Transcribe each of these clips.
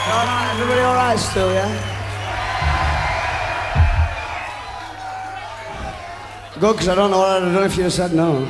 Alright, everybody alright still, yeah? Good, because I don't know what I'd have done if you'd have said no.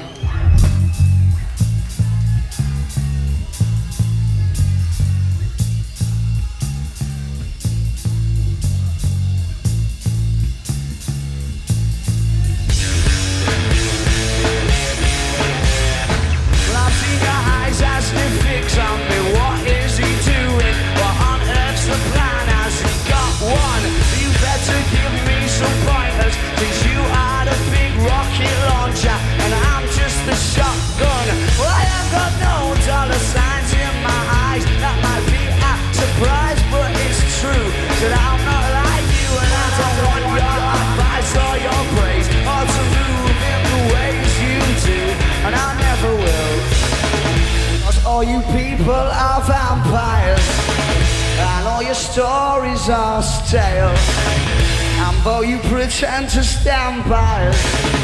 All you people are vampires, and all your stories are stale. And though you pretend to stand by us,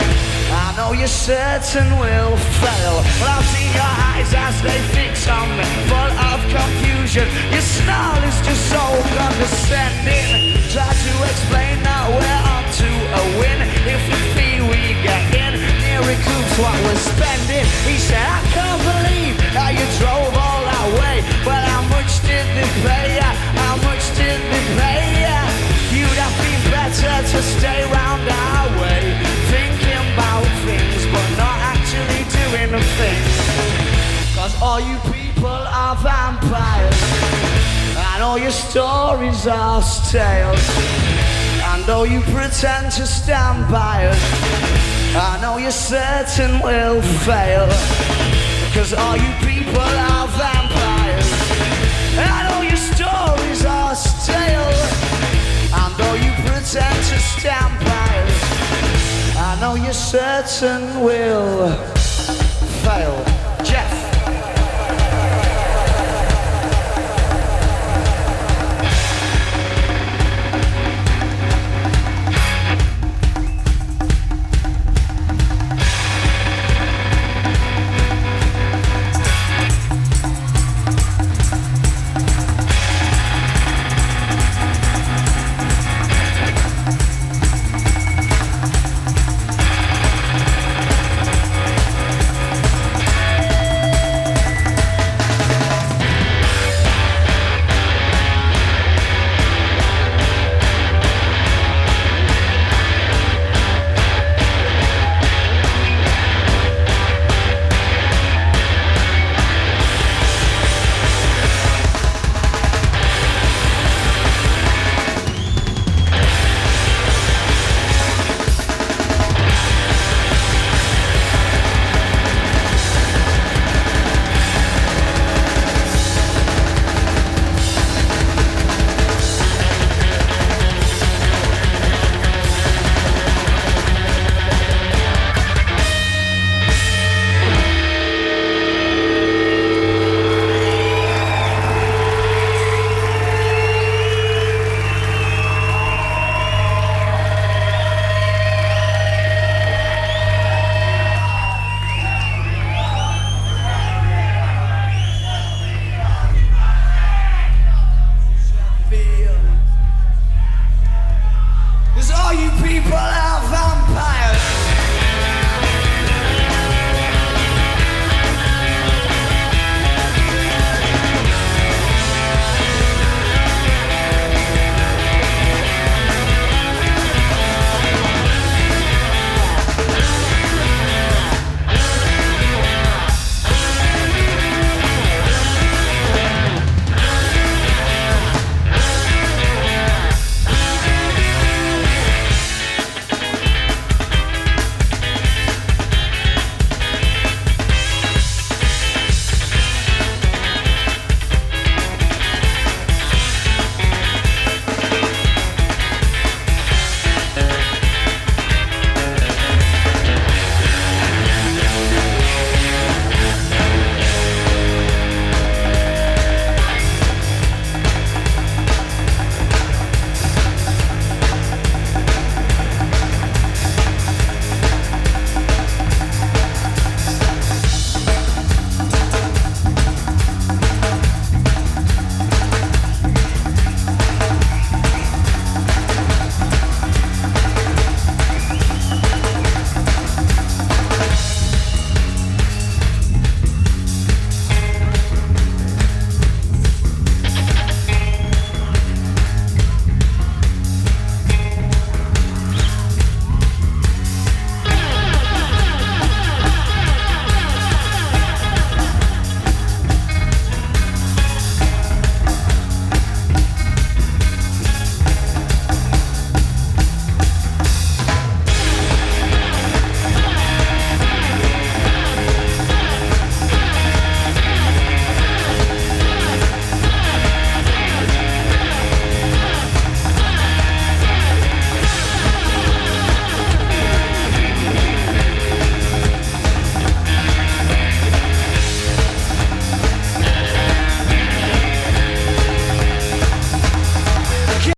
I know you're certain we'll fail. Well, I've seen your eyes as they fix on me, full of confusion. Your snarl is just so condescending. Try to explain that we're on to a win. If we feel we get in, near recoups what we're spending. He said, I can't believe how you drove all that way. Well, how much did they pay ya? How much did they pay ya? You'd have been better to stay round our way, thinking about things but not actually doing the things. Cause all you people are vampires, and all your stories are tales. And though you pretend to stand by us, I know you're certain we'll fail. Cause all you people are vampires, and all your stories are stale. And though you pretend to stand by us, I know you're certain we'll fail.